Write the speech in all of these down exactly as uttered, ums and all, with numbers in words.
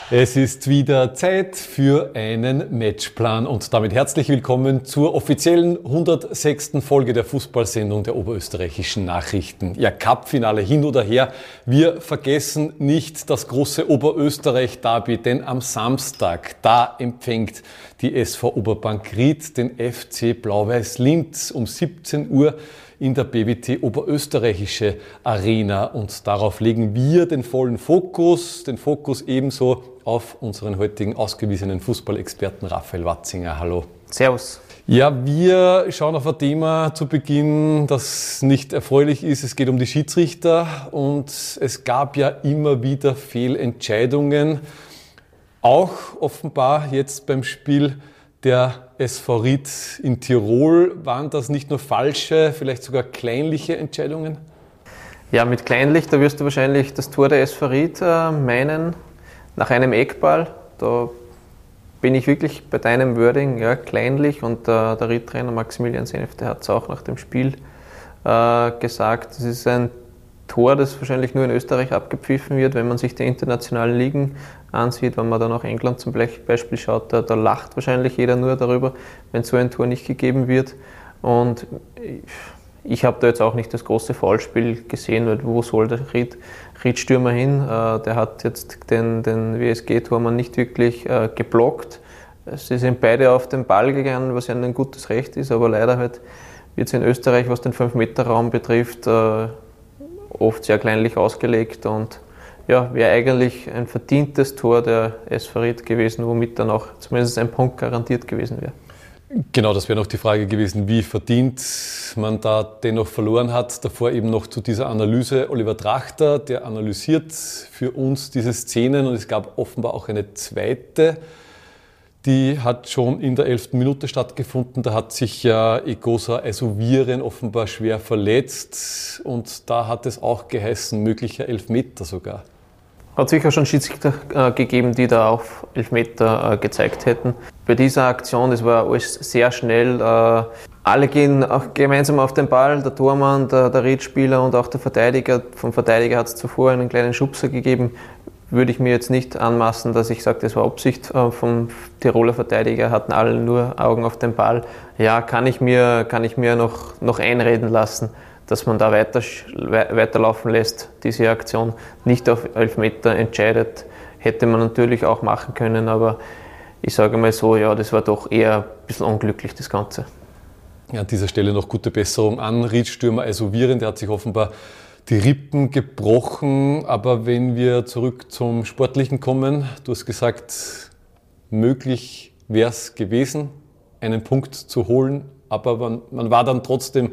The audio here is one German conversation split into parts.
Es ist wieder Zeit für einen Matchplan und damit herzlich willkommen zur offiziellen hundertsechsten Folge der Fußballsendung der Oberösterreichischen Nachrichten. Ja, Cup-Finale hin oder her, wir vergessen nicht das große Oberösterreich-Derby, denn am Samstag, da empfängt die S V Oberbank Ried den F C Blau-Weiß Linz um siebzehn Uhr in der B W T Oberösterreichische Arena und darauf legen wir den vollen Fokus, den Fokus ebenso auf unseren heutigen ausgewiesenen Fußballexperten Raphael Watzinger. Hallo. Servus. Ja, wir schauen auf ein Thema zu Beginn, das nicht erfreulich ist. Es geht um die Schiedsrichter und es gab ja immer wieder Fehlentscheidungen. Auch offenbar jetzt beim Spiel der S V Ried in Tirol. Waren das nicht nur falsche, vielleicht sogar kleinliche Entscheidungen? Ja, mit kleinlich, da wirst du wahrscheinlich das Tor der S V Ried äh, meinen, nach einem Eckball. Da bin ich wirklich bei deinem Wording, ja, kleinlich. Und äh, der Ried-Trainer Maximilian Senf, der hat es auch nach dem Spiel äh, gesagt. Es ist ein Tor, das wahrscheinlich nur in Österreich abgepfiffen wird, wenn man sich die internationalen Ligen ansieht. Wenn man dann auch England zum Beispiel schaut, da, da lacht wahrscheinlich jeder nur darüber, wenn so ein Tor nicht gegeben wird. Und ich habe da jetzt auch nicht das große Foulspiel gesehen, weil wo soll der Ried, Ried-Stürmer hin? Äh, der hat jetzt den, den W S G-Tormann nicht wirklich äh, geblockt. Sie sind beide auf den Ball gegangen, was ja ein gutes Recht ist, aber leider halt wird es in Österreich, was den fünf Meter Raum betrifft, äh, oft sehr kleinlich ausgelegt und ja, wäre eigentlich ein verdientes Tor der S V Ried gewesen, womit dann auch zumindest ein Punkt garantiert gewesen wäre. Genau, das wäre noch die Frage gewesen, wie verdient man da dennoch verloren hat. Davor eben noch zu dieser Analyse Oliver Trachter, der analysiert für uns diese Szenen und es gab offenbar auch eine zweite, die hat schon in der elften Minute stattgefunden. Da hat sich ja Egosa Esoviren offenbar schwer verletzt und da hat es auch geheißen, möglicher Elfmeter sogar. Hat sicher schon Schiedsrichter äh, gegeben, die da auch Elfmeter äh, gezeigt hätten. Bei dieser Aktion, das war alles sehr schnell. Äh, alle gehen auch gemeinsam auf den Ball, der Tormann, der, der Ried-Spieler und auch der Verteidiger. Vom Verteidiger hat es zuvor einen kleinen Schubser gegeben. Würde ich mir jetzt nicht anmaßen, dass ich sage, das war Absicht äh, vom Tiroler Verteidiger, hatten alle nur Augen auf den Ball. Ja, kann ich mir, kann ich mir noch, noch einreden lassen, dass man da weiter, weiterlaufen lässt, diese Aktion nicht auf Elfmeter entscheidet. Hätte man natürlich auch machen können, aber ich sage mal so, ja, das war doch eher ein bisschen unglücklich, das Ganze. Ja, an dieser Stelle noch gute Besserung an Ried-Stürmer Esoviren, der hat sich offenbar die Rippen gebrochen. Aber wenn wir zurück zum Sportlichen kommen, du hast gesagt, möglich wäre es gewesen, einen Punkt zu holen, aber man, man war dann trotzdem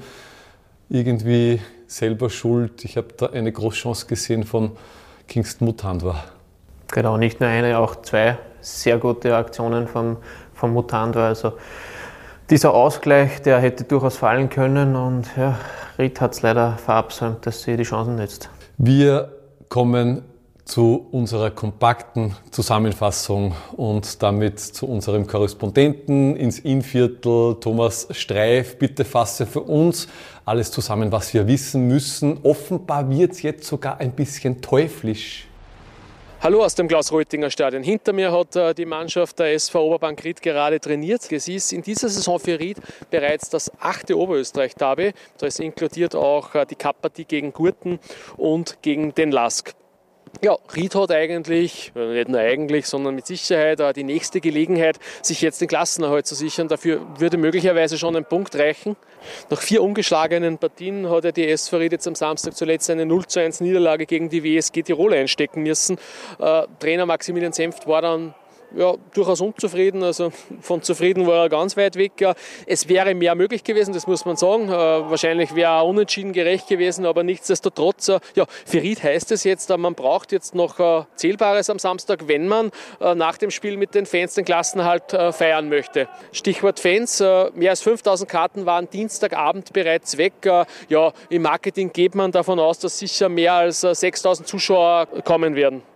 irgendwie selber schuld. Ich habe da eine Großchance gesehen von Kingston Mutandwa. Genau, nicht nur eine, auch zwei sehr gute Aktionen vom, vom Mutandwa. Also dieser Ausgleich, der hätte durchaus fallen können und ja, Ried hat es leider verabsäumt, dass sie die Chancen nützt. Wir kommen zu unserer kompakten Zusammenfassung und damit zu unserem Korrespondenten ins Innviertel, Thomas Streif. Bitte fasse für uns alles zusammen, was wir wissen müssen. Offenbar wird es jetzt sogar ein bisschen teuflisch. Hallo aus dem Klaus-Reuttinger-Stadion. Hinter mir hat äh, die Mannschaft der S V Oberbank Ried gerade trainiert. Es ist in dieser Saison für Ried bereits das achte Oberösterreich-Derby. Da ist inkludiert auch äh, die Cup-Partie gegen Gurten und gegen den Lask. Ja, Ried hat eigentlich, nicht nur eigentlich, sondern mit Sicherheit äh, die nächste Gelegenheit, sich jetzt den Klassenerhalt zu sichern. Dafür würde möglicherweise schon ein Punkt reichen. Nach vier ungeschlagenen Partien hat ja die S V Ried jetzt am Samstag zuletzt eine null zu eins Niederlage gegen die W S G Tirol einstecken müssen. Äh, Trainer Maximilian Senft war dann ja, durchaus unzufrieden, also von zufrieden war er ganz weit weg. Ja. Es wäre mehr möglich gewesen, das muss man sagen. Äh, wahrscheinlich wäre auch unentschieden gerecht gewesen, aber nichtsdestotrotz, äh, ja, für Ried heißt es jetzt, äh, man braucht jetzt noch äh, Zählbares am Samstag, wenn man äh, nach dem Spiel mit den Fans den Klassenerhalt äh, feiern möchte. Stichwort Fans, äh, mehr als fünftausend Karten waren Dienstagabend bereits weg. Äh, ja, im Marketing geht man davon aus, dass sicher mehr als äh, sechstausend Zuschauer kommen werden.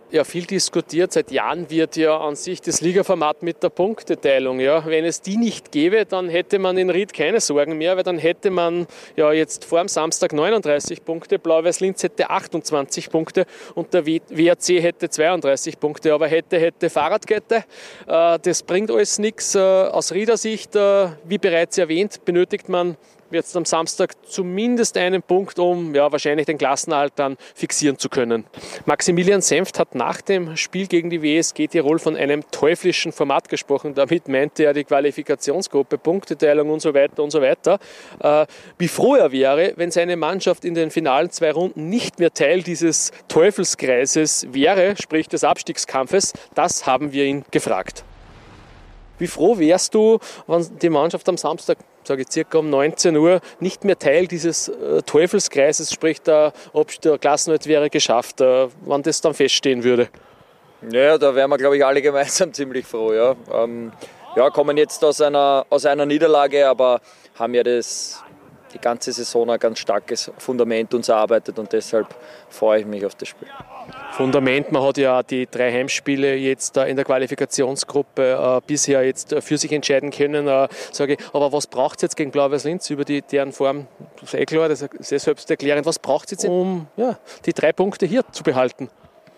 Ja, viel diskutiert. Seit Jahren wird ja an sich das Ligaformat mit der Punkteteilung. Ja. Wenn es die nicht gäbe, dann hätte man in Ried keine Sorgen mehr, weil dann hätte man ja jetzt vor dem Samstag neununddreißig Punkte, Blau-Weiß Linz hätte achtundzwanzig Punkte und der W R C hätte zweiunddreißig Punkte. Aber hätte, hätte Fahrradkette. Das bringt alles nichts. Aus Rieder Sicht, wie bereits erwähnt, benötigt man jetzt am Samstag zumindest einen Punkt, um ja, wahrscheinlich den Klassenerhalt dann fixieren zu können. Maximilian Senft hat nach dem Spiel gegen die W S G Tirol von einem teuflischen Format gesprochen. Damit meinte er die Qualifikationsgruppe, Punkteteilung und so weiter und so weiter. Äh, wie froh er wäre, wenn seine Mannschaft in den finalen zwei Runden nicht mehr Teil dieses Teufelskreises wäre, sprich des Abstiegskampfes. Das haben wir ihn gefragt. Wie froh wärst du, wenn die Mannschaft am Samstag, sage ich circa um neunzehn Uhr, nicht mehr Teil dieses äh, Teufelskreises, sprich der, der Klassenerhalt wäre geschafft, äh, wann das dann feststehen würde? Ja, da wären wir, glaube ich, alle gemeinsam ziemlich froh. Ja, ähm, ja kommen jetzt aus einer, aus einer Niederlage, aber haben ja das, die ganze Saison ein ganz starkes Fundament uns erarbeitet und deshalb freue ich mich auf das Spiel. Fundament, man hat ja die drei Heimspiele jetzt in der Qualifikationsgruppe äh, bisher jetzt für sich entscheiden können. Äh, sage ich, aber was braucht es jetzt gegen Blau-Weiß Linz über die, deren Form? Das ist eh klar, das ist sehr selbsterklärend. Was braucht es jetzt, um ja, die drei Punkte hier zu behalten?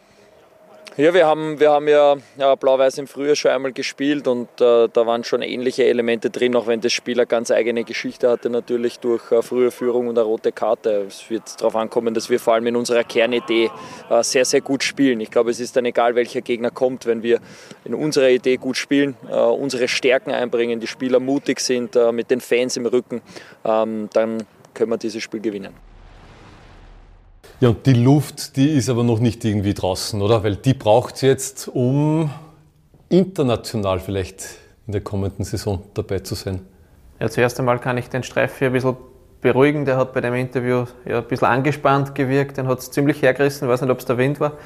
Ja, wir haben, wir haben ja, ja Blau-Weiß im Frühjahr schon einmal gespielt und äh, da waren schon ähnliche Elemente drin, auch wenn das Spiel eine ganz eigene Geschichte hatte, natürlich durch äh, frühe Führung und eine rote Karte. Es wird darauf ankommen, dass wir vor allem in unserer Kernidee äh, sehr, sehr gut spielen. Ich glaube, es ist dann egal, welcher Gegner kommt, wenn wir in unserer Idee gut spielen, äh, unsere Stärken einbringen, die Spieler mutig sind, äh, mit den Fans im Rücken, ähm, dann können wir dieses Spiel gewinnen. Ja, und die Luft, die ist aber noch nicht irgendwie draußen, oder? Weil die braucht es jetzt, um international vielleicht in der kommenden Saison dabei zu sein. Ja, zuerst einmal kann ich den Streifi ein bisschen beruhigen. Der hat bei dem Interview ja ein bisschen angespannt gewirkt. Den hat es ziemlich hergerissen. Ich weiß nicht, ob es der Wind war.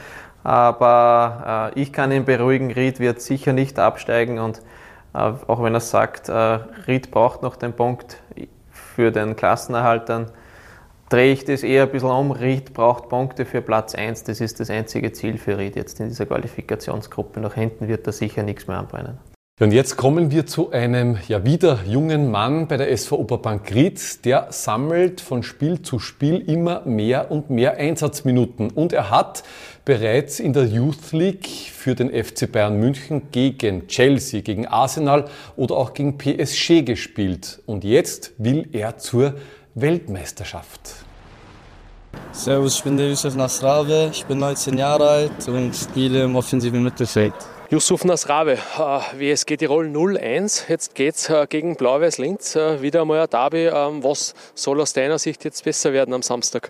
Aber äh, ich kann ihn beruhigen. Ried wird sicher nicht absteigen. Und äh, auch wenn er sagt, äh, Ried braucht noch den Punkt für den Klassenerhalt, dann drehe ich das eher ein bisschen um. Ried braucht Punkte für Platz eins. Das ist das einzige Ziel für Ried jetzt in dieser Qualifikationsgruppe. Nach hinten wird da sicher nichts mehr anbrennen. Und jetzt kommen wir zu einem ja wieder jungen Mann bei der S V Oberbank Ried. Der sammelt von Spiel zu Spiel immer mehr und mehr Einsatzminuten. Und er hat bereits in der Youth League für den F C Bayern München gegen Chelsea, gegen Arsenal oder auch gegen P S G gespielt. Und jetzt will er zur Weltmeisterschaft. Servus, ich bin der Yusuf Nasrave, ich bin neunzehn Jahre alt und spiele im offensiven Mittelfeld. Yusuf Nasrave, W S G Tirol null eins, jetzt geht es gegen Blau-Weiß Linz, wieder einmal ein Derby. Was soll aus deiner Sicht jetzt besser werden am Samstag?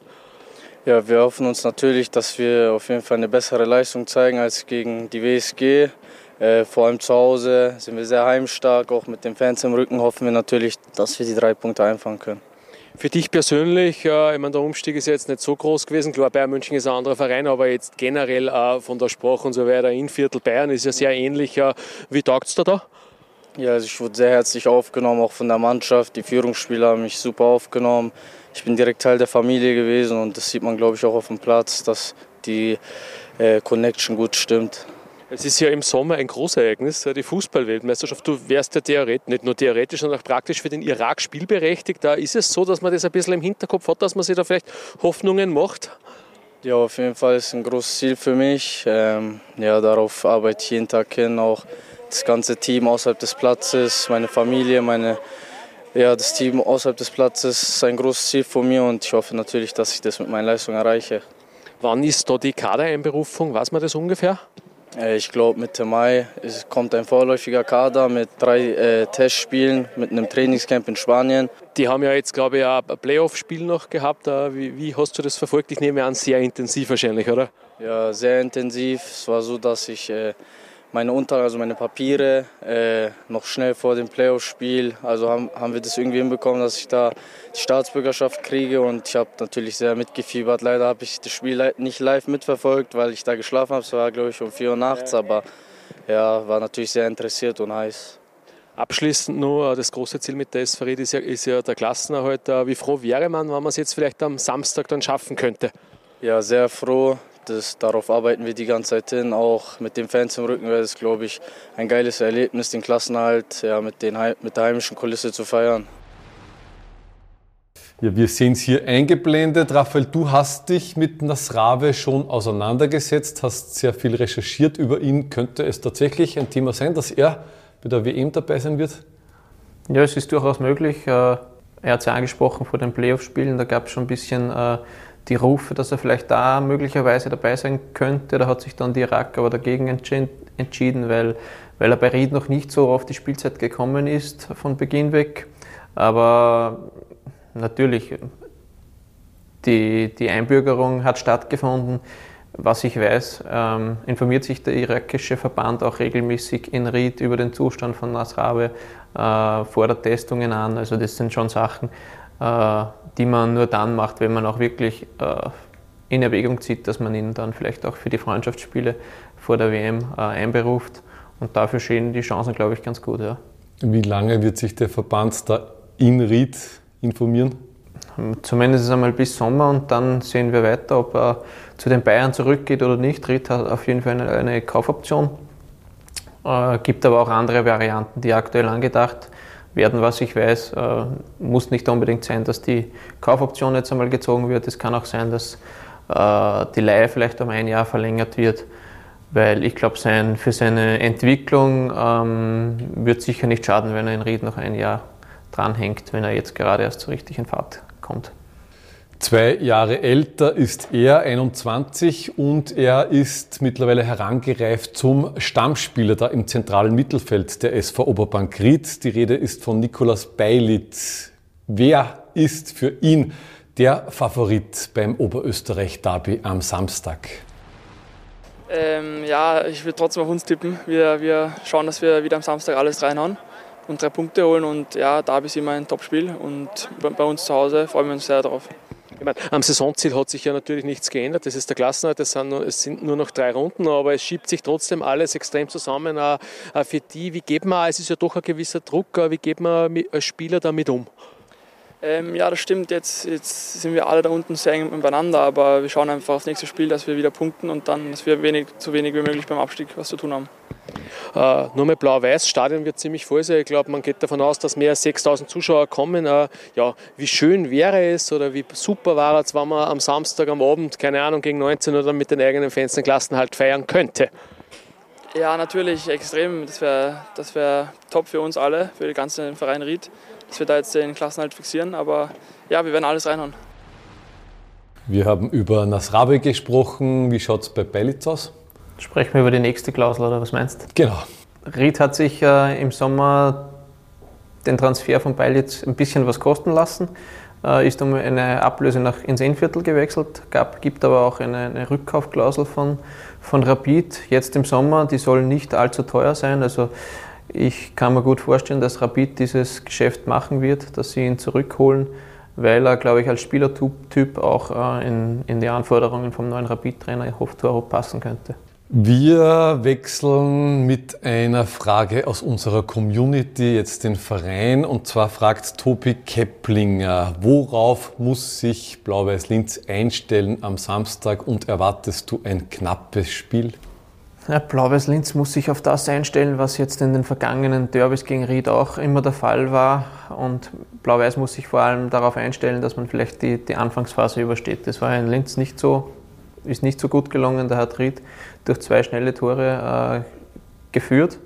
Ja, wir hoffen uns natürlich, dass wir auf jeden Fall eine bessere Leistung zeigen als gegen die W S G. Äh, vor allem zu Hause sind wir sehr heimstark, auch mit den Fans im Rücken hoffen wir natürlich, dass wir die drei Punkte einfangen können. Für dich persönlich, äh, ich meine, der Umstieg ist jetzt nicht so groß gewesen. Klar, Bayern München ist ein anderer Verein, aber jetzt generell äh, von der Sprache und so weiter, Innviertel Bayern ist ja sehr ähnlich. Äh, wie taugt es dir da? Ja, also ich wurde sehr herzlich aufgenommen, auch von der Mannschaft. Die Führungsspieler haben mich super aufgenommen. Ich bin direkt Teil der Familie gewesen und das sieht man, glaube ich, auch auf dem Platz, dass die äh, Connection gut stimmt. Es ist ja im Sommer ein Großereignis, die Fußball-Weltmeisterschaft. Du wärst ja theoretisch, nicht nur theoretisch, sondern auch praktisch für den Irak spielberechtigt. Da ist es so, dass man das ein bisschen im Hinterkopf hat, dass man sich da vielleicht Hoffnungen macht? Ja, auf jeden Fall ist ein großes Ziel für mich. Ähm, ja, darauf arbeite ich jeden Tag hin. Auch das ganze Team außerhalb des Platzes, meine Familie, meine, ja, das Team außerhalb des Platzes ist ein großes Ziel von mir und ich hoffe natürlich, dass ich das mit meiner Leistung erreiche. Wann ist da die Kadereinberufung? Weiß man das ungefähr? Ich glaube, Mitte Mai es kommt ein vorläufiger Kader mit drei äh, Testspielen, mit einem Trainingscamp in Spanien. Die haben ja jetzt, glaube ich, ein Playoff-Spiel noch gehabt. Wie, wie hast du das verfolgt? Ich nehme an, sehr intensiv wahrscheinlich, oder? Ja, sehr intensiv. Es war so, dass ich äh, meine Unterlagen, also meine Papiere, äh, noch schnell vor dem Playoff-Spiel, also haben, haben wir das irgendwie hinbekommen, dass ich da die Staatsbürgerschaft kriege und ich habe natürlich sehr mitgefiebert. Leider habe ich das Spiel nicht live mitverfolgt, weil ich da geschlafen habe. Es war, glaube ich, um vier Uhr nachts, aber ja, war natürlich sehr interessiert und heiß. Abschließend nur, das große Ziel mit der S V Ried ist ja, ist ja der Klassenerhalt. Wie froh wäre man, wenn man es jetzt vielleicht am Samstag dann schaffen könnte? Ja, sehr froh. das, darauf arbeiten wir die ganze Zeit hin. Auch mit den Fans im Rücken wäre es, glaube ich, ein geiles Erlebnis, den Klassenerhalt ja, mit, den, mit der heimischen Kulisse zu feiern. Ja, wir sehen es hier eingeblendet. Raphael, du hast dich mit Nasrawe schon auseinandergesetzt, hast sehr viel recherchiert über ihn. Könnte es tatsächlich ein Thema sein, dass er bei der W M dabei sein wird? Ja, es ist durchaus möglich. Er hat es ja angesprochen vor den Playoff-Spielen, da gab es schon ein bisschen die Rufe, dass er vielleicht da möglicherweise dabei sein könnte. Da hat sich dann die Irak aber dagegen entschieden, weil, weil er bei Ried noch nicht so auf die Spielzeit gekommen ist von Beginn weg. Aber natürlich, die, die Einbürgerung hat stattgefunden. Was ich weiß, ähm, informiert sich der irakische Verband auch regelmäßig in Ried über den Zustand von Nasrawe, äh, fordert Testungen an. Also das sind schon Sachen, äh, die man nur dann macht, wenn man auch wirklich äh, in Erwägung zieht, dass man ihn dann vielleicht auch für die Freundschaftsspiele vor der W M äh, einberuft. Und dafür stehen die Chancen, glaube ich, ganz gut. Ja. Wie lange wird sich der Verband da in Ried informieren? Zumindest einmal bis Sommer und dann sehen wir weiter, ob er zu den Bayern zurückgeht oder nicht. Ried hat auf jeden Fall eine, eine Kaufoption. Äh, gibt aber auch andere Varianten, die aktuell angedacht werden. Was ich weiß, äh, muss nicht unbedingt sein, dass die Kaufoption jetzt einmal gezogen wird. Es kann auch sein, dass äh, die Leihe vielleicht um ein Jahr verlängert wird, weil ich glaube, sein, für seine Entwicklung ähm, wird sicher nicht schaden, wenn er in Ried noch ein Jahr dranhängt, wenn er jetzt gerade erst so richtig in Fahrt kommt. Zwei Jahre älter ist er, einundzwanzig, und er ist mittlerweile herangereift zum Stammspieler da im zentralen Mittelfeld der S V Oberbank Ried. Die Rede ist von Nikolaus Beilic. Wer ist für ihn der Favorit beim Oberösterreich-Derby am Samstag? Ähm, ja, ich würde trotzdem auf uns tippen. Wir, wir schauen, dass wir wieder am Samstag alles reinhauen und drei Punkte holen. Und ja, Derby ist immer ein Topspiel und bei uns zu Hause freuen wir uns sehr darauf. Ich meine, am Saisonziel hat sich ja natürlich nichts geändert. Das ist der Klassenerhalt, es sind, nur, es sind nur noch drei Runden, aber es schiebt sich trotzdem alles extrem zusammen. Auch für die, wie geht man, es ist ja doch ein gewisser Druck, wie geht man als Spieler damit um? Ähm, ja, das stimmt. Jetzt, jetzt sind wir alle da unten sehr eng beieinander, aber wir schauen einfach aufs nächste Spiel, dass wir wieder punkten und dann, dass wir wenig, so wenig wie möglich beim Abstieg was zu tun haben. Uh, nur mal blau-weiß, das Stadion wird ziemlich voll sein. Ich glaube, man geht davon aus, dass mehr als sechstausend Zuschauer kommen. Uh, ja, wie schön wäre es oder wie super wäre es, wenn man am Samstag am Abend, keine Ahnung, gegen neunzehn Uhr mit den eigenen Fans den Klassenerhalt feiern könnte? Ja, natürlich, extrem. Das wäre das wär top für uns alle, für den ganzen Verein Ried, dass wir da jetzt den Klassenerhalt fixieren. Aber ja, wir werden alles reinhauen. Wir haben über Nasrawe gesprochen. Wie schaut es bei Beilic aus? Sprechen wir über die nächste Klausel, oder was meinst du? Genau. Ried hat sich äh, im Sommer den Transfer von Beilic ein bisschen was kosten lassen, äh, ist um eine Ablöse nach ins Innviertel gewechselt, gab, gibt aber auch eine, eine Rückkaufklausel von, von Rapid jetzt im Sommer, die soll nicht allzu teuer sein. Also ich kann mir gut vorstellen, dass Rapid dieses Geschäft machen wird, dass sie ihn zurückholen, weil er, glaube ich, als Spielertyp auch äh, in, in die Anforderungen vom neuen Rapid-Trainer Hoftorp passen könnte. Wir wechseln mit einer Frage aus unserer Community jetzt den Verein, und zwar fragt Tobi Keplinger: Worauf muss sich Blau-Weiß Linz einstellen am Samstag und erwartest du ein knappes Spiel? Ja, Blau-Weiß Linz muss sich auf das einstellen, was jetzt in den vergangenen Derbys gegen Ried auch immer der Fall war, und Blau-Weiß muss sich vor allem darauf einstellen, dass man vielleicht die, die Anfangsphase übersteht. Das war in Linz nicht so, ist nicht so gut gelungen, da hat Ried durch zwei schnelle Tore äh, geführt.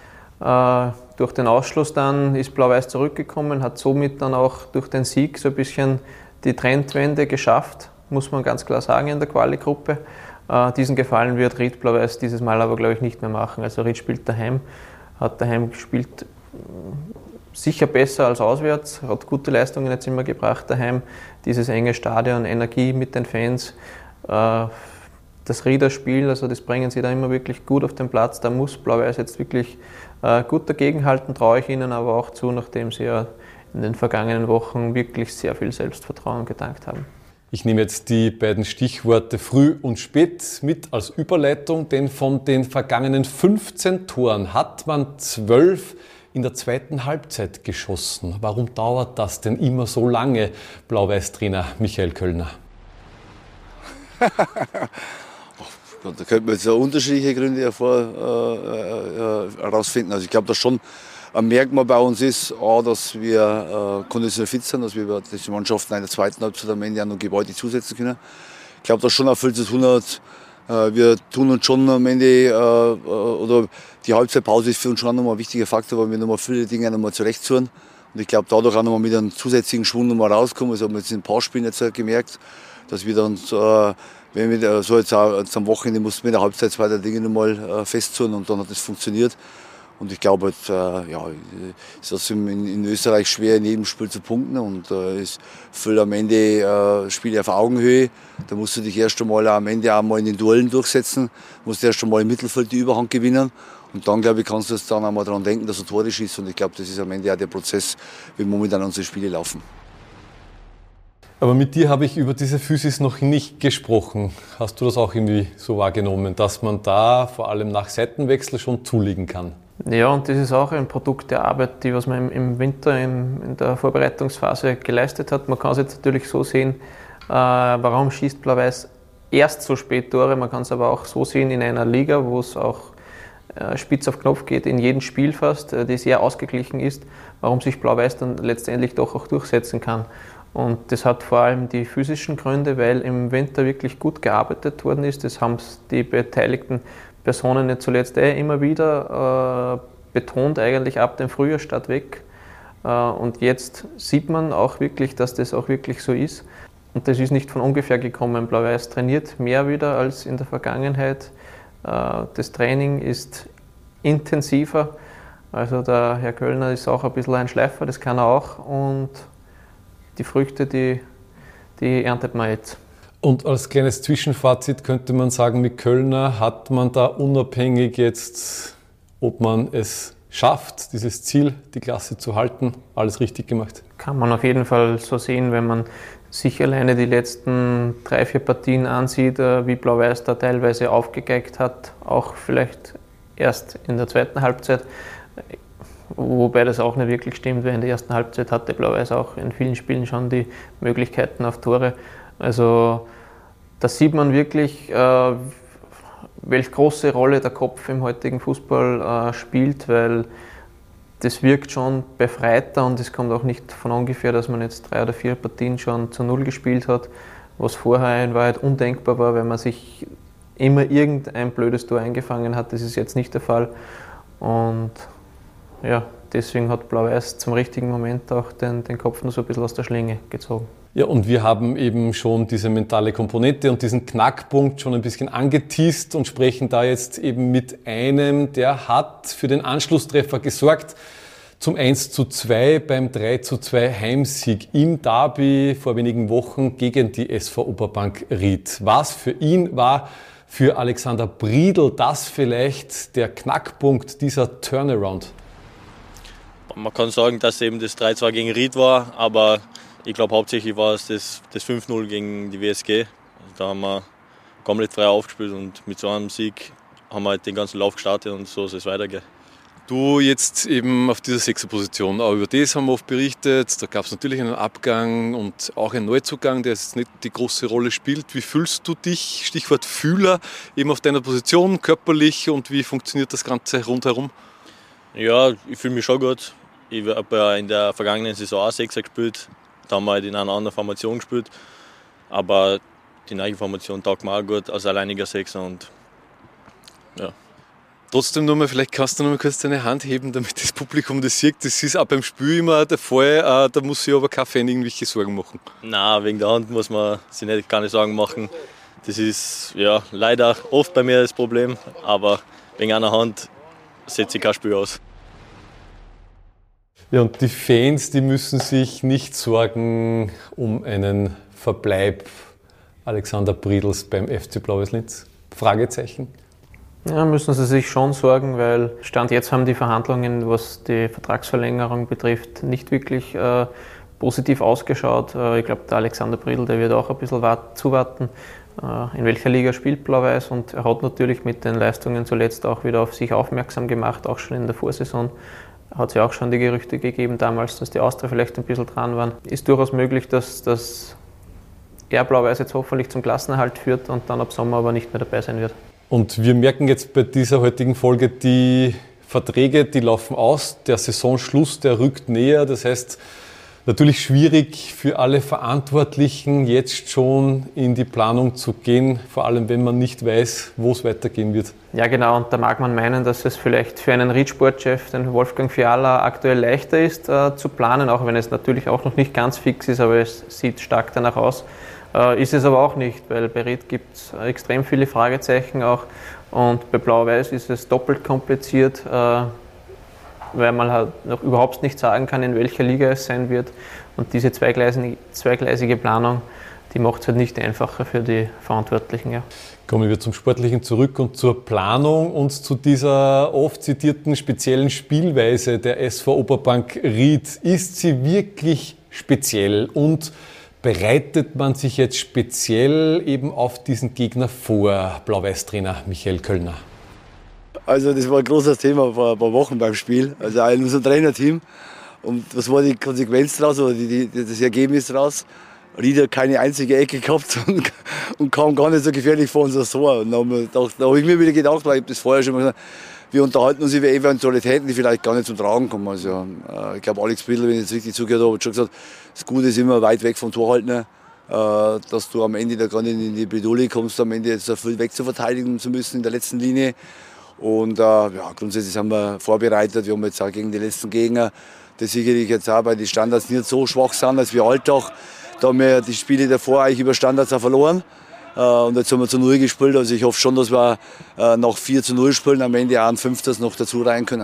Äh, durch den Ausschluss dann ist Blau-Weiß zurückgekommen, hat somit dann auch durch den Sieg so ein bisschen die Trendwende geschafft, muss man ganz klar sagen, in der Quali-Gruppe. Äh, diesen Gefallen wird Ried Blau-Weiß dieses Mal aber, glaube ich, nicht mehr machen. Also Ried spielt daheim, hat daheim gespielt, sicher besser als auswärts, hat gute Leistungen jetzt immer gebracht daheim. Dieses enge Stadion, Energie mit den Fans, äh, das Rieder Spiel, also das bringen sie da immer wirklich gut auf den Platz. Da muss Blau-Weiß jetzt wirklich äh, gut dagegenhalten, traue ich ihnen aber auch zu, nachdem sie ja in den vergangenen Wochen wirklich sehr viel Selbstvertrauen getankt haben. Ich nehme jetzt die beiden Stichworte früh und spät mit als Überleitung, denn von den vergangenen fünfzehn Toren hat man zwölf in der zweiten Halbzeit geschossen. Warum dauert das denn immer so lange, Blau-Weiß-Trainer Michael Kölner? da könnte man jetzt auch unterschiedliche Gründe hervor, äh, herausfinden. Also ich glaube, dass schon ein Merkmal bei uns ist, A, dass wir äh, konditionell fit sind, dass wir die Mannschaften in der zweiten Halbzeit am Ende auch noch gewaltig zusetzen können. Ich glaube, dass schon auch viel zu tun hat. Äh, wir tun uns schon am Ende, äh, oder die Halbzeitpause ist für uns schon nochmal ein wichtiger Faktor, weil wir nochmal viele Dinge nochmal zurechtsuchen. Und ich glaube, dadurch auch nochmal mit einem zusätzlichen Schwung nochmal rauskommen. Das haben wir jetzt in den Passspielen jetzt gemerkt, dass wir dann, äh, wenn wir so jetzt, auch, jetzt am Wochenende mussten wir in der Halbzeit zwei der Dinge nochmal äh, festzurren und dann hat das funktioniert. Und ich glaube, halt, äh, ja, ist das in, in Österreich schwer, in jedem Spiel zu punkten. Und äh, es füllt am Ende äh, Spiele auf Augenhöhe. Da musst du dich erst einmal am Ende auch mal in den Duellen durchsetzen. Du musst erst einmal im Mittelfeld die Überhand gewinnen. Und dann, glaube ich, kannst du jetzt dann einmal daran denken, dass du Tore schießt. Und ich glaube, das ist am Ende auch der Prozess, wie momentan unsere Spiele laufen. Aber mit dir habe ich über diese Physis noch nicht gesprochen. Hast du das auch irgendwie so wahrgenommen, dass man da vor allem nach Seitenwechsel schon zulegen kann? Ja, und das ist auch ein Produkt der Arbeit, die was man im Winter im, in der Vorbereitungsphase geleistet hat. Man kann es jetzt natürlich so sehen, äh, warum schießt Blau-Weiß erst so spät Tore. Man kann es aber auch so sehen in einer Liga, wo es auch äh, spitz auf Knopf geht, in jedem Spiel fast, äh, die sehr ausgeglichen ist, warum sich Blau-Weiß dann letztendlich doch auch durchsetzen kann. Und das hat vor allem die physischen Gründe, weil im Winter wirklich gut gearbeitet worden ist. Das haben die beteiligten Personen nicht zuletzt eh immer wieder äh, betont, eigentlich ab dem Frühjahr statt weg. Äh, und jetzt sieht man auch wirklich, dass das auch wirklich so ist. Und das ist nicht von ungefähr gekommen. Blau-Weiß trainiert mehr wieder als in der Vergangenheit. Äh, das Training ist intensiver. Also der Herr Köllner ist auch ein bisschen ein Schleifer, das kann er auch. Und die Früchte, die, die erntet man jetzt. Und als kleines Zwischenfazit könnte man sagen, mit Köllner hat man da unabhängig jetzt, ob man es schafft, dieses Ziel, die Klasse zu halten, alles richtig gemacht? Kann man auf jeden Fall so sehen, wenn man sich alleine die letzten drei, vier Partien ansieht, wie Blau-Weiß da teilweise aufgegeigt hat, auch vielleicht erst in der zweiten Halbzeit. Wobei das auch nicht wirklich stimmt, weil in der ersten Halbzeit hatte Blau-Weiß auch in vielen Spielen schon die Möglichkeiten auf Tore. Also da sieht man wirklich, äh, welche große Rolle der Kopf im heutigen Fußball äh, spielt, weil das wirkt schon befreiter und es kommt auch nicht von ungefähr, dass man jetzt drei oder vier Partien schon zu Null gespielt hat, was vorher in Wahrheit undenkbar war, weil man sich immer irgendein blödes Tor eingefangen hat. Das ist jetzt nicht der Fall. Und ja, deswegen hat Blau-Weiß zum richtigen Moment auch den, den Kopf nur so ein bisschen aus der Schlinge gezogen. Ja, und wir haben eben schon diese mentale Komponente und diesen Knackpunkt schon ein bisschen angeteast und sprechen da jetzt eben mit einem, der hat für den Anschlusstreffer gesorgt zum eins zu zwei beim drei zu zwei Heimsieg im Derby vor wenigen Wochen gegen die S V Oberbank Ried. Was für ihn war für Alexander Briedl das vielleicht der Knackpunkt dieser Turnaround? Man kann sagen, dass eben das drei zwei gegen Ried war, aber ich glaube hauptsächlich war es das, das fünf null gegen die W S G. Also da haben wir komplett frei aufgespielt und mit so einem Sieg haben wir halt den ganzen Lauf gestartet und so soll es weitergehen. Du jetzt eben auf dieser Sechser-Position, aber über das haben wir oft berichtet, da gab es natürlich einen Abgang und auch einen Neuzugang, der jetzt nicht die große Rolle spielt. Wie fühlst du dich, Stichwort Fühler, eben auf deiner Position, körperlich und wie funktioniert das Ganze rundherum? Ja, ich fühle mich schon gut. Ich habe ja in der vergangenen Saison auch Sechser gespielt. Da haben wir halt in einer anderen Formation gespielt. Aber die neue Formation taugt mir auch gut als alleiniger Sechser. Und ja. Trotzdem nur mal, vielleicht kannst du noch mal kurz deine Hand heben, damit das Publikum das sieht. Das ist auch beim Spiel immer der Fall, da muss sich aber kein Fan irgendwelche Sorgen machen. Nein, wegen der Hand muss man sich nicht, keine Sorgen machen. Das ist ja leider oft bei mir das Problem. Aber wegen einer Hand setze ich kein Spiel aus. Ja, und die Fans, die müssen sich nicht sorgen um einen Verbleib Alexander Briedls beim F C Blau-Weiß Linz? Fragezeichen. Ja, müssen sie sich schon sorgen, weil Stand jetzt haben die Verhandlungen, was die Vertragsverlängerung betrifft, nicht wirklich äh, positiv ausgeschaut. Äh, ich glaube, der Alexander Briedl, der wird auch ein bisschen wart- zuwarten, äh, in welcher Liga spielt Blau-Weiß, und er hat natürlich mit den Leistungen zuletzt auch wieder auf sich aufmerksam gemacht, auch schon in der Vorsaison. Hat es ja auch schon die Gerüchte gegeben damals, dass die Austria vielleicht ein bisschen dran waren. Ist durchaus möglich, dass, dass er Blau-Weiß jetzt hoffentlich zum Klassenerhalt führt und dann ab Sommer aber nicht mehr dabei sein wird. Und wir merken jetzt bei dieser heutigen Folge, die Verträge, die laufen aus, der Saisonschluss, der rückt näher. Das heißt, natürlich schwierig für alle Verantwortlichen, jetzt schon in die Planung zu gehen, vor allem wenn man nicht weiß, wo es weitergehen wird. Ja genau, und da mag man meinen, dass es vielleicht für einen Ried-Sportchef, den Wolfgang Fiala, aktuell leichter ist äh, zu planen, auch wenn es natürlich auch noch nicht ganz fix ist, aber es sieht stark danach aus. Äh, ist es aber auch nicht, weil bei Ried gibt es extrem viele Fragezeichen auch, und bei Blau-Weiß ist es doppelt kompliziert, äh, weil man halt noch überhaupt nicht sagen kann, in welcher Liga es sein wird. Und diese zweigleisige, zweigleisige Planung, die macht es halt nicht einfacher für die Verantwortlichen. Ja. Kommen wir zum Sportlichen zurück und zur Planung und zu dieser oft zitierten speziellen Spielweise der S V Oberbank Ried. Ist sie wirklich speziell und bereitet man sich jetzt speziell eben auf diesen Gegner vor, Blau-Weiß-Trainer Michael Kölner? Also das war ein großes Thema vor ein paar Wochen beim Spiel, also in unserem Trainerteam. Und was war die Konsequenz daraus oder die, die, das Ergebnis daraus? Ried hat keine einzige Ecke gehabt und, und kam gar nicht so gefährlich vor unser Tor. Und da habe hab ich mir wieder gedacht, weil ich habe das vorher schon mal gesagt, wir unterhalten uns über Eventualitäten, die vielleicht gar nicht zum Tragen kommen. Also, äh, ich glaube, Alex Bridl, wenn ich jetzt richtig zugehört habe, hat schon gesagt, das Gute ist immer weit weg vom Tor halten, äh, dass du am Ende da gar nicht in die Bredouille kommst, am Ende jetzt so viel weg zu verteidigen zu müssen in der letzten Linie. Und äh, ja, grundsätzlich haben wir vorbereitet, wir haben jetzt auch gegen die letzten Gegner, die sicherlich jetzt auch bei den Standards nicht so schwach sind als wir Alltag. Da haben wir die Spiele davor eigentlich über Standards auch verloren. Und jetzt haben wir zu null gespielt. Also ich hoffe schon, dass wir nach vier zu null spielen, am Ende auch ein Fünftes noch dazu rein können.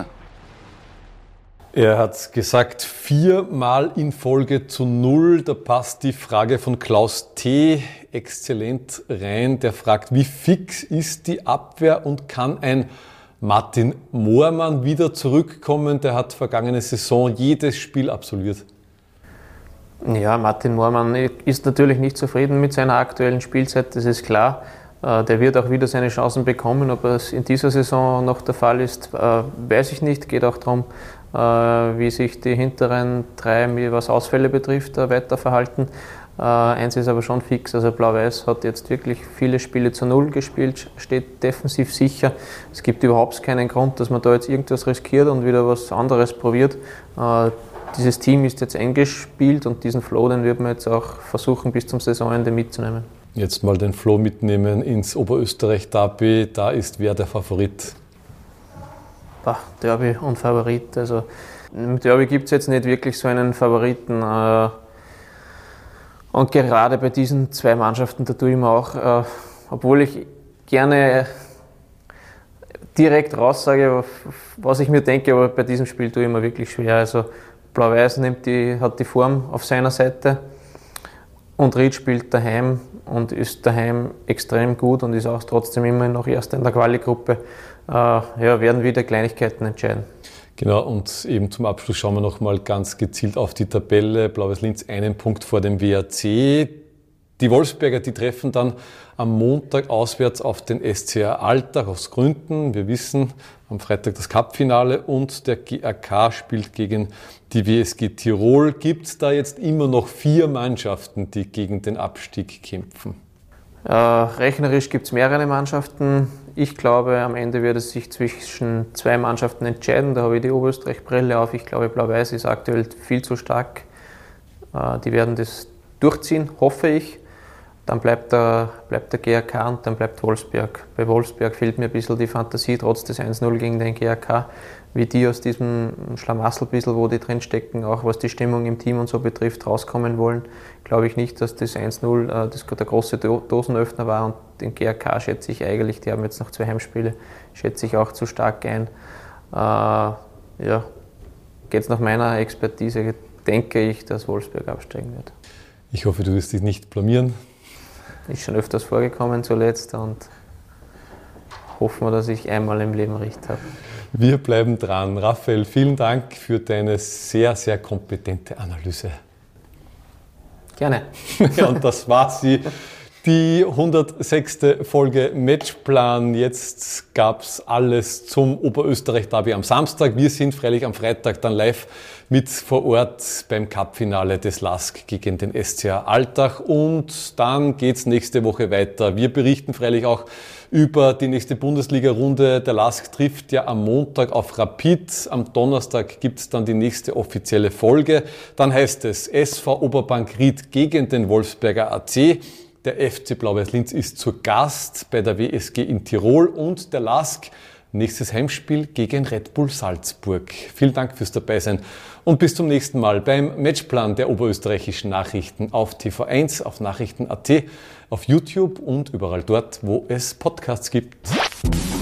Er hat gesagt, viermal in Folge zu null. Da passt die Frage von Klaus T. exzellent rein. Der fragt, wie fix ist die Abwehr und kann ein Martin Moormann wieder zurückkommen? Der hat vergangene Saison jedes Spiel absolviert. Ja, Martin Moormann ist natürlich nicht zufrieden mit seiner aktuellen Spielzeit, das ist klar. Der wird auch wieder seine Chancen bekommen. Ob es in dieser Saison noch der Fall ist, weiß ich nicht. Geht auch darum, wie sich die hinteren drei, was Ausfälle betrifft, weiter verhalten. Eins ist aber schon fix, also Blau-Weiß hat jetzt wirklich viele Spiele zu Null gespielt, steht defensiv sicher. Es gibt überhaupt keinen Grund, dass man da jetzt irgendwas riskiert und wieder was anderes probiert. Dieses Team ist jetzt eng gespielt und diesen Flow, den wird man jetzt auch versuchen, bis zum Saisonende mitzunehmen. Jetzt mal den Flow mitnehmen ins Oberösterreich-Derby. Da ist wer der Favorit? Bah, Derby und Favorit. Also im Derby gibt es jetzt nicht wirklich so einen Favoriten. Und gerade bei diesen zwei Mannschaften, da tue ich mir auch, obwohl ich gerne direkt raussage, was ich mir denke, aber bei diesem Spiel tue ich mir wirklich schwer. Also Blau-Weiß nimmt die, hat die Form auf seiner Seite und Ried spielt daheim und ist daheim extrem gut und ist auch trotzdem immer noch Erster in der Quali-Gruppe. Äh, ja, werden wieder Kleinigkeiten entscheiden. Genau, und eben zum Abschluss schauen wir noch mal ganz gezielt auf die Tabelle. Blau-Weiß Linz einen Punkt vor dem W A C. Die Wolfsberger, die treffen dann am Montag auswärts auf den S C A Altach aus Gründen. Wir wissen, am Freitag das Cup-Finale und der G A K spielt gegen die W S G Tirol. Gibt es da jetzt immer noch vier Mannschaften, die gegen den Abstieg kämpfen? Äh, rechnerisch gibt es mehrere Mannschaften. Ich glaube, am Ende wird es sich zwischen zwei Mannschaften entscheiden. Da habe ich die Oberösterreich-Brille auf. Ich glaube, Blau-Weiß ist aktuell viel zu stark. Äh, die werden das durchziehen, hoffe ich. Dann bleibt der, bleibt der G A K und dann bleibt Wolfsberg. Bei Wolfsberg fehlt mir ein bisschen die Fantasie, trotz des eins null gegen den G A K, wie die aus diesem Schlamassel, bisschen, wo die drinstecken, auch was die Stimmung im Team und so betrifft, rauskommen wollen. Glaube ich nicht, dass das eins null äh, das der große Dosenöffner war, und den G A K schätze ich eigentlich, die haben jetzt noch zwei Heimspiele, schätze ich auch zu stark ein. Äh, ja, geht es nach meiner Expertise, denke ich, dass Wolfsberg absteigen wird. Ich hoffe, du wirst dich nicht blamieren. Ist schon öfters vorgekommen zuletzt und hoffen wir, dass ich einmal im Leben recht habe. Wir bleiben dran. Raphael, vielen Dank für deine sehr, sehr kompetente Analyse. Gerne. Ja, und das war sie, Die hundertsechste Folge Matchplan. Jetzt gab's alles zum Oberösterreich-Derby am Samstag. Wir sind freilich am Freitag dann live mit vor Ort beim Cup-Finale des L A S K gegen den S C A Altach. Und dann geht's nächste Woche weiter. Wir berichten freilich auch über die nächste Bundesliga-Runde. Der L A S K trifft ja am Montag auf Rapid. Am Donnerstag gibt's dann die nächste offizielle Folge. Dann heißt es S V Oberbank Ried gegen den Wolfsberger A C. Der F C Blau-Weiß Linz ist zu Gast bei der W S G in Tirol und der L A S K nächstes Heimspiel gegen Red Bull Salzburg. Vielen Dank fürs Dabeisein und bis zum nächsten Mal beim Matchplan der oberösterreichischen Nachrichten auf T V eins, auf Nachrichten Punkt A T, auf YouTube und überall dort, wo es Podcasts gibt.